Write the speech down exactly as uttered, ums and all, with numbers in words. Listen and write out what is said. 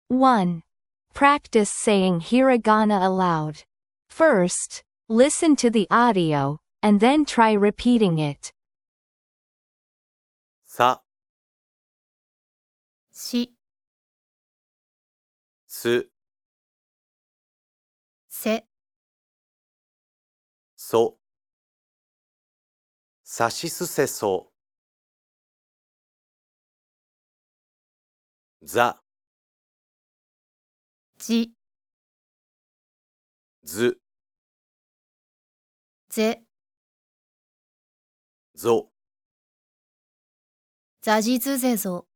one. Practice saying hiragana aloud. First, listen to the audio, and then try repeating it. さ、 し、 す、 せ、 そ、さしすせそ、ざ、 じ、 ず、 ぜ、 ぞ。 ざじずぜぞ。